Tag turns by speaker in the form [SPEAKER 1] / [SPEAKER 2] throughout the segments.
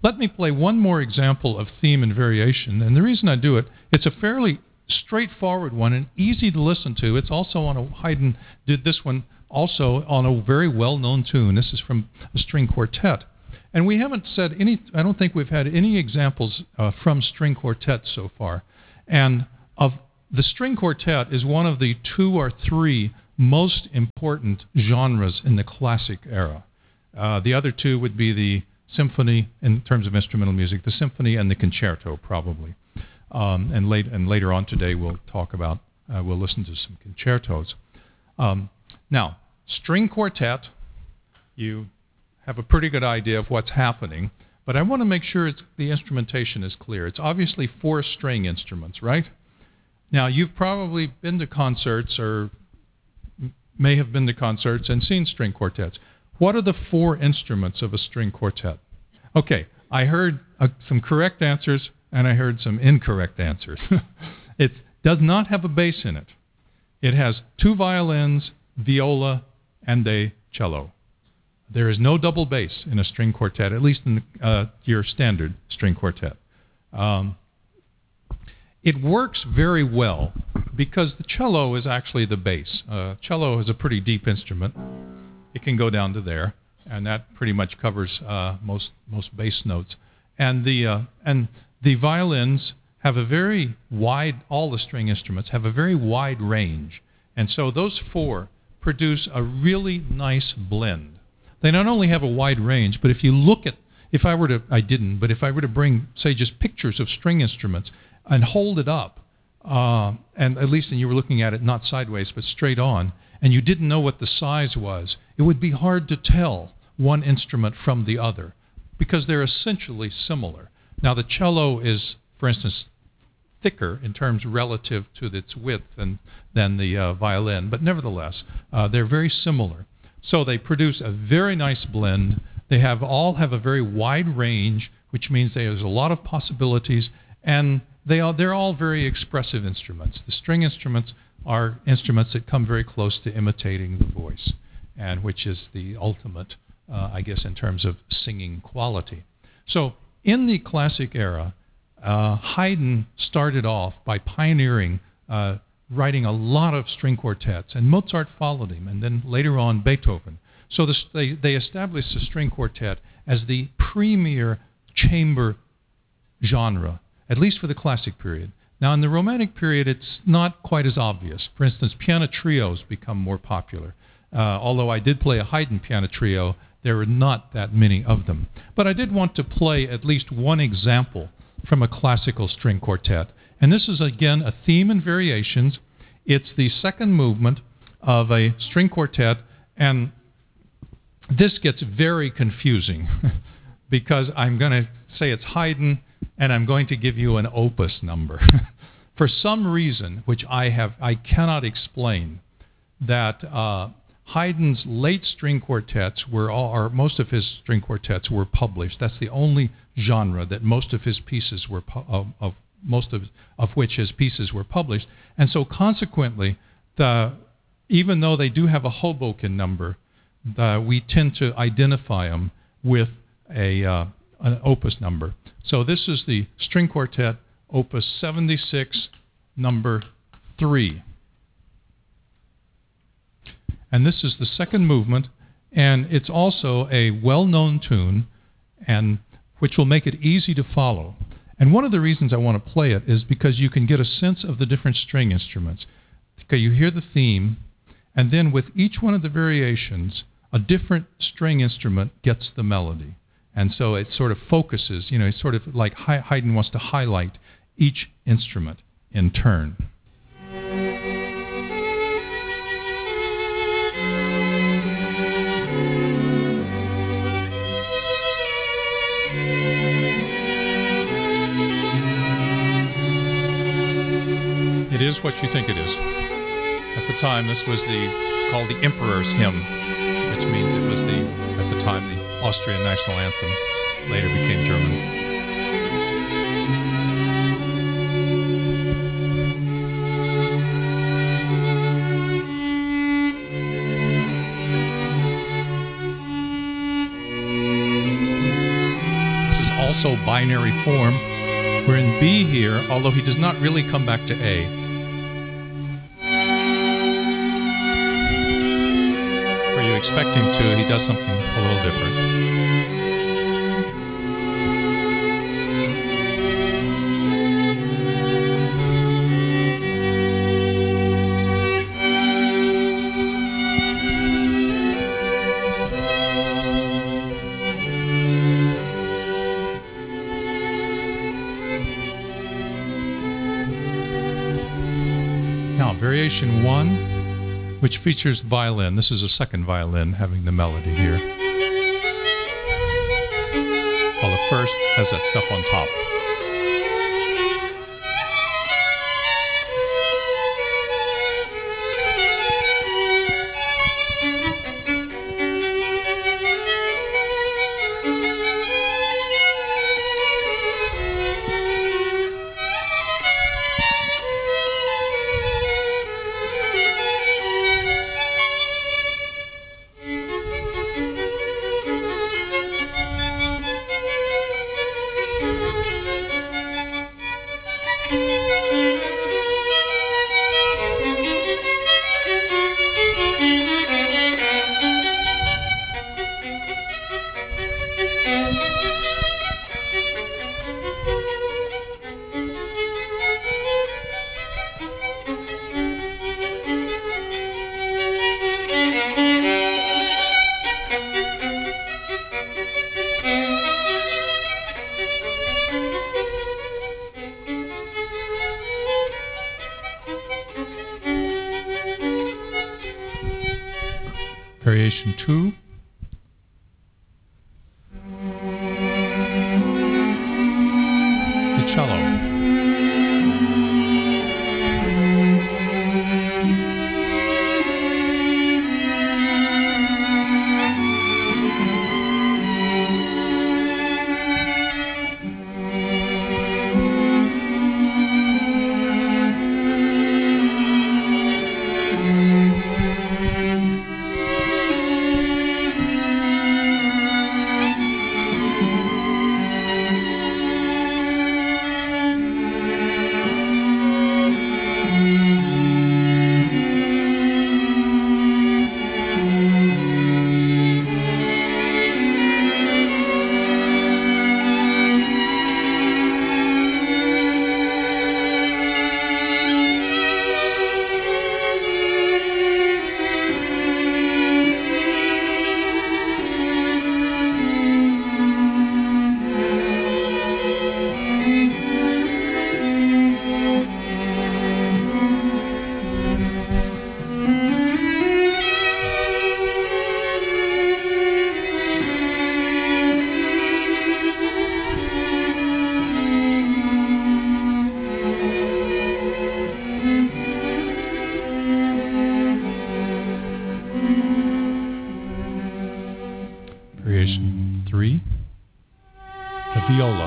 [SPEAKER 1] let me play one more example of theme and variation. And the reason I do it, it's a fairly straightforward one and easy to listen to. It's also on a, Haydn did this one also on a very well-known tune. This is from a string quartet. And we haven't said any, I don't think we've had any examples from string quartets so far. And of the string quartet is one of the 2 or 3 most important genres in the classic era. The other 2 would be the symphony in terms of instrumental music, the symphony and the concerto probably. And later on today we'll talk about, we'll listen to some concertos. Now, string quartet, you have a pretty good idea of what's happening, but I want to make sure the instrumentation is clear. It's obviously 4 string instruments, right? Now, you've probably been to concerts or may have been to concerts and seen string quartets. What are the 4 instruments of a string quartet? Okay, I heard some correct answers and I heard some incorrect answers. It does not have a bass in it. It has 2 violins, viola, and a cello. There is no double bass in a string quartet, at least in your standard string quartet. It works very well because the cello is actually the bass. Cello is a pretty deep instrument. It can go down to there, and that pretty much covers most bass notes. And the violins have a very wide, all the string instruments have a very wide range. And so those 4 produce a really nice blend. They not only have a wide range, but if you look at, if I were to bring, say, just pictures of string instruments and hold it up, and at least you were looking at it not sideways but straight on, and you didn't know what the size was, it would be hard to tell one instrument from the other because they're essentially similar. Now, the cello is, for instance, thicker in terms relative to its width than the violin, but nevertheless, they're very similar. So they produce a very nice blend. They all have a very wide range, which means there's a lot of possibilities, and they're all very expressive instruments. The string instruments are instruments that come very close to imitating the voice, and which is the ultimate, I guess, in terms of singing quality. So in the classic era, Haydn started off by pioneering writing a lot of string quartets, and Mozart followed him, and then later on Beethoven. So they established the string quartet as the premier chamber genre, at least for the classic period. Now, in the Romantic period, it's not quite as obvious. For instance, piano trios become more popular. Although I did play a Haydn piano trio, there were not that many of them. But I did want to play at least one example from a classical string quartet. And this is, again, a theme and variations. It's the second movement of a string quartet, and this gets very confusing because I'm going to say it's Haydn, and I'm going to give you an opus number. For some reason, which I cannot explain, that Haydn's late string quartets or most of his string quartets were published. That's the only genre that most of his pieces were of which his pieces were published. And so consequently, even though they do have a Hoboken number, we tend to identify them with an opus number. So this is the string quartet, opus 76, number 3. And this is the second movement, and it's also a well-known tune, and which will make it easy to follow. And one of the reasons I want to play it is because you can get a sense of the different string instruments. Okay, you hear the theme, and then with each one of the variations, a different string instrument gets the melody. And so it sort of focuses, you know, it's sort of like Haydn wants to highlight each instrument in turn. It is what you think it is. At the time, this was called the Emperor's Hymn, which means it was at the time, the Austrian national anthem. Later became German. This is also binary form. We're in B here, although he does not really come back to A. Where you expect him to, he does something a little different. Now, variation 1, which features violin. This is a second violin having the melody here. While the first has that stuff on top. Variation 2. The cello. Variation 3, the viola.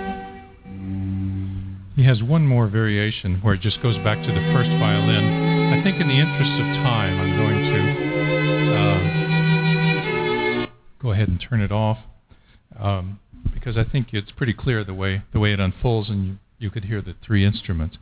[SPEAKER 1] He has one more variation where it just goes back to the first violin interest of time, I'm going to go ahead and turn it off because I think it's pretty clear the way it unfolds, and you could hear the three instruments.